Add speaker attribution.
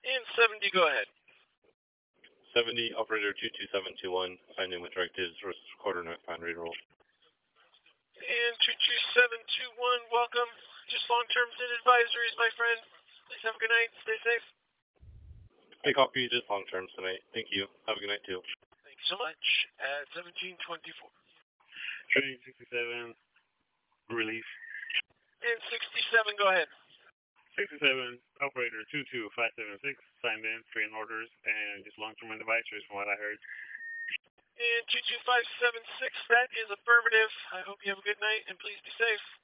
Speaker 1: And 70, go ahead.
Speaker 2: 70, operator 22721, signed in with directives, recorder not found, read roll.
Speaker 1: And 22721, welcome. Just long-terms and advisories, my friend. Please have a good night. Stay safe.
Speaker 2: I copy just long terms tonight. Thank you. Have a good night, too.
Speaker 1: Thank you so much. At 1724.
Speaker 3: Train 67, relief.
Speaker 1: And 67, go ahead.
Speaker 3: 67, operator 22576, signed in, train orders, and just long-term advisories from what I heard.
Speaker 1: And 22576, that is affirmative. I hope you have a good night, and please be safe.